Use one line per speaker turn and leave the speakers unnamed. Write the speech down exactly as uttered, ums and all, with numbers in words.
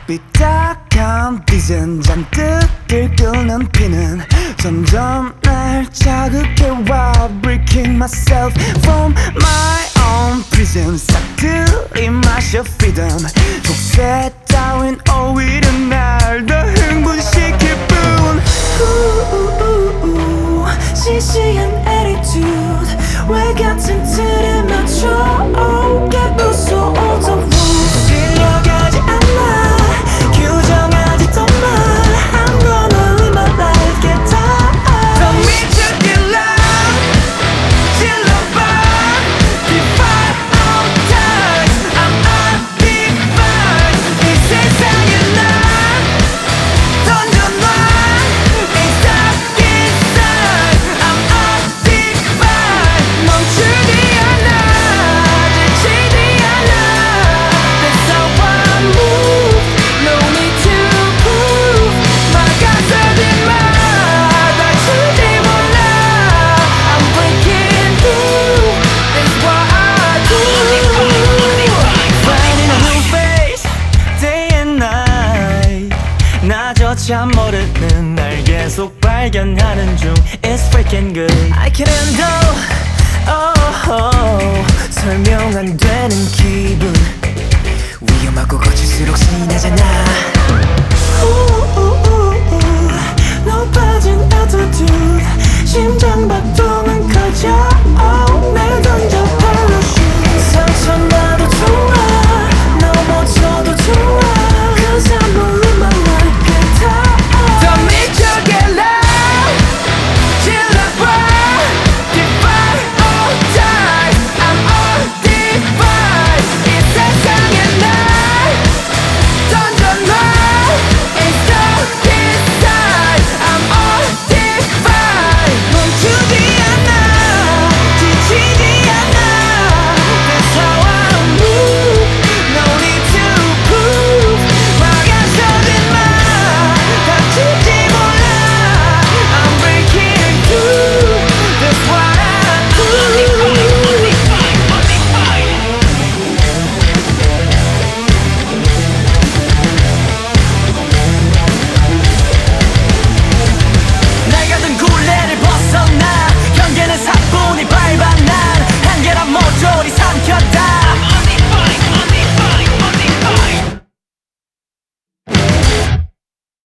삐딱한 빛은 잔뜩 들끓는 피는 점점 날 자극해와 Breaking myself from my own prison 싹 들이마셔 freedom 족쇄 따윈 오히려 날 더 흥분시킬 뿐 우우우우 시시한 attitude 왜 같은 틀에 맞춰 오게 무서워져 실려가지 않아 규정하지 더 마 I'm gonna live my life get tired 더 미쳐질러 질러봐 Defy all times I'm undefined 이 세상에 난 던져놔 It's dark inside I'm undefined 멈추지 않아 지치지 않아 That's how I move No need to prove 막아서지 마 다치지 몰라 I'm breaking through That's what I do Finding a new face Day and night 나조차 모르는 날 계속 발견하는 중 It's freaking good I can handle oh, oh, 설명 안 되는 기분